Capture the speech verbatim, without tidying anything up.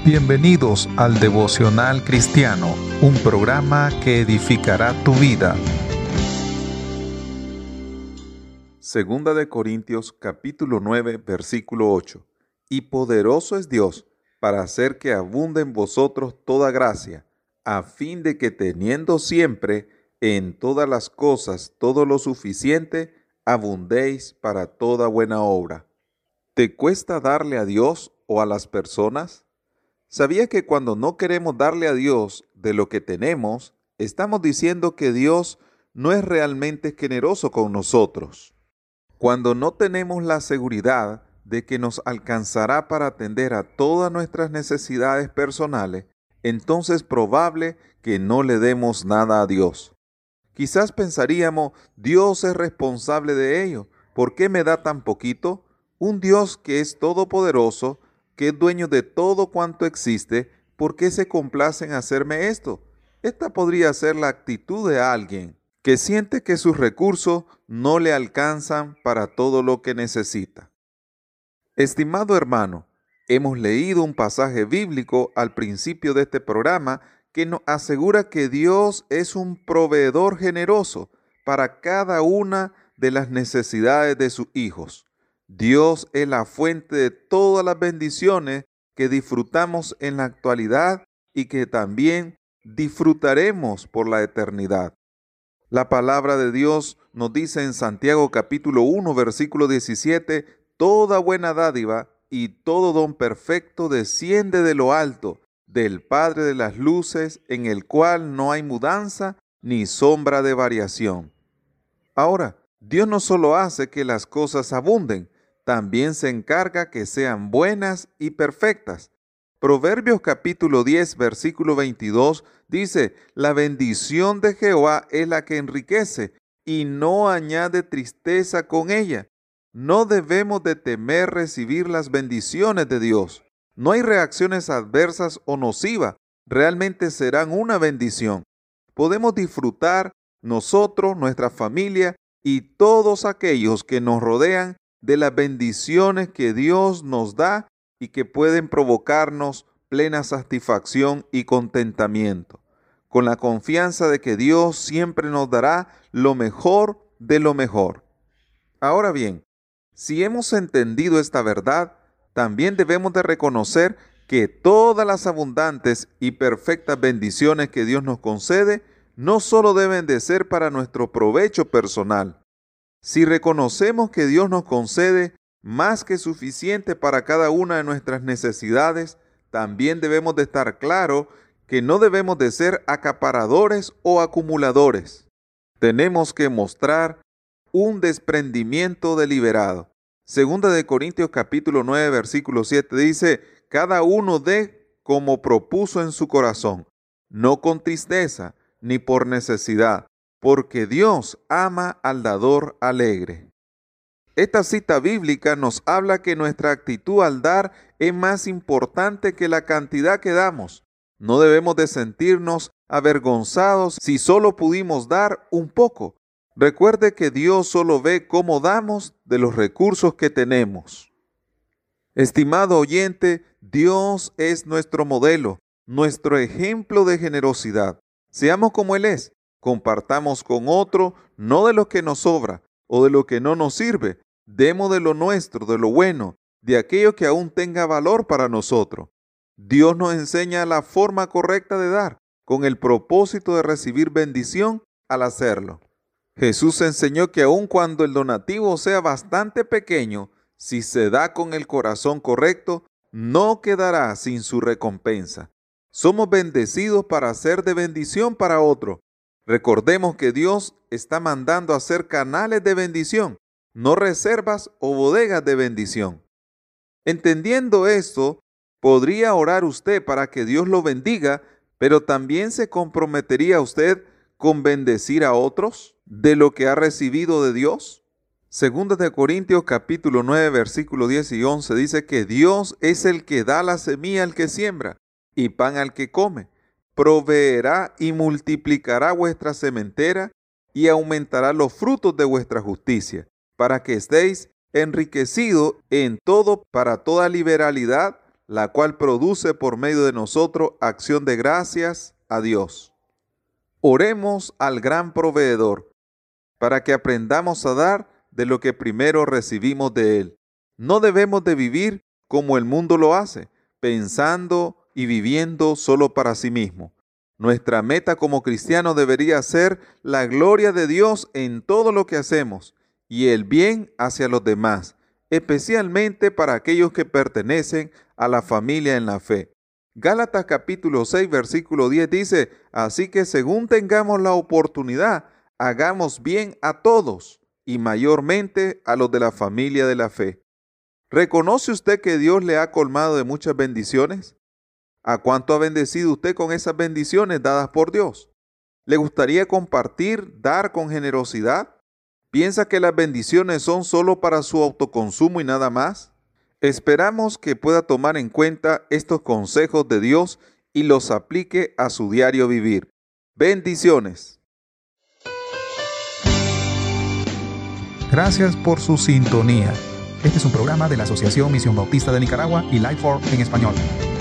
Bienvenidos al Devocional Cristiano, un programa que edificará tu vida. Segunda de Corintios capítulo nueve, versículo ocho. Y poderoso es Dios para hacer que abunde en vosotros toda gracia, a fin de que teniendo siempre en todas las cosas todo lo suficiente, abundéis para toda buena obra. ¿Te cuesta darle a Dios o a las personas? ¿Sabía que cuando no queremos darle a Dios de lo que tenemos, estamos diciendo que Dios no es realmente generoso con nosotros? Cuando no tenemos la seguridad de que nos alcanzará para atender a todas nuestras necesidades personales, entonces es probable que no le demos nada a Dios. Quizás pensaríamos, Dios es responsable de ello. ¿Por qué me da tan poquito? Un Dios que es todopoderoso, que es dueño de todo cuanto existe, ¿por qué se complace en hacerme esto? Esta podría ser la actitud de alguien que siente que sus recursos no le alcanzan para todo lo que necesita. Estimado hermano, hemos leído un pasaje bíblico al principio de este programa que nos asegura que Dios es un proveedor generoso para cada una de las necesidades de sus hijos. Dios es la fuente de todas las bendiciones que disfrutamos en la actualidad y que también disfrutaremos por la eternidad. La palabra de Dios nos dice en Santiago capítulo uno, versículo diecisiete, toda buena dádiva y todo don perfecto desciende de lo alto, del Padre de las luces, en el cual no hay mudanza ni sombra de variación. Ahora, Dios no solo hace que las cosas abunden, también se encarga que sean buenas y perfectas. Proverbios capítulo diez, versículo veintidós dice, la bendición de Jehová es la que enriquece y no añade tristeza con ella. No debemos de temer recibir las bendiciones de Dios. No hay reacciones adversas o nocivas, realmente serán una bendición. Podemos disfrutar nosotros, nuestra familia y todos aquellos que nos rodean de las bendiciones que Dios nos da y que pueden provocarnos plena satisfacción y contentamiento, con la confianza de que Dios siempre nos dará lo mejor de lo mejor. Ahora bien, si hemos entendido esta verdad, también debemos de reconocer que todas las abundantes y perfectas bendiciones que Dios nos concede no solo deben de ser para nuestro provecho personal. Si reconocemos que Dios nos concede más que suficiente para cada una de nuestras necesidades, también debemos de estar claros que no debemos de ser acaparadores o acumuladores. Tenemos que mostrar un desprendimiento deliberado. Segunda de Corintios capítulo nueve, versículo siete dice, cada uno dé como propuso en su corazón, no con tristeza ni por necesidad, porque Dios ama al dador alegre. Esta cita bíblica nos habla que nuestra actitud al dar es más importante que la cantidad que damos. No debemos de sentirnos avergonzados si solo pudimos dar un poco. Recuerde que Dios solo ve cómo damos de los recursos que tenemos. Estimado oyente, Dios es nuestro modelo, nuestro ejemplo de generosidad. Seamos como Él es. Compartamos con otro, no de lo que nos sobra o de lo que no nos sirve. Demos de lo nuestro, de lo bueno, de aquello que aún tenga valor para nosotros. Dios nos enseña la forma correcta de dar, con el propósito de recibir bendición al hacerlo. Jesús enseñó que aun cuando el donativo sea bastante pequeño, si se da con el corazón correcto, no quedará sin su recompensa. Somos bendecidos para ser de bendición para otro. Recordemos que Dios está mandando a ser canales de bendición, no reservas o bodegas de bendición. Entendiendo esto, podría orar usted para que Dios lo bendiga, pero también se comprometería usted con bendecir a otros de lo que ha recibido de Dios. Segunda de Corintios capítulo nueve, versículo diez y once dice que Dios es el que da la semilla al que siembra y pan al que come. Proveerá y multiplicará vuestra sementera y aumentará los frutos de vuestra justicia, para que estéis enriquecidos en todo para toda liberalidad, la cual produce por medio de nosotros acción de gracias a Dios. Oremos al gran proveedor para que aprendamos a dar de lo que primero recibimos de Él. No debemos de vivir como el mundo lo hace, pensando y viviendo solo para sí mismo. Nuestra meta como cristianos debería ser la gloria de Dios en todo lo que hacemos y el bien hacia los demás, especialmente para aquellos que pertenecen a la familia en la fe. Gálatas capítulo seis, versículo diez dice, así que según tengamos la oportunidad, hagamos bien a todos y mayormente a los de la familia de la fe. ¿Reconoce usted que Dios le ha colmado de muchas bendiciones? ¿A cuánto ha bendecido usted con esas bendiciones dadas por Dios? ¿Le gustaría compartir, dar con generosidad? ¿Piensa que las bendiciones son solo para su autoconsumo y nada más? Esperamos que pueda tomar en cuenta estos consejos de Dios y los aplique a su diario vivir. Bendiciones. Gracias por su sintonía. Este es un programa de la Asociación Misión Bautista de Nicaragua y Life for en español.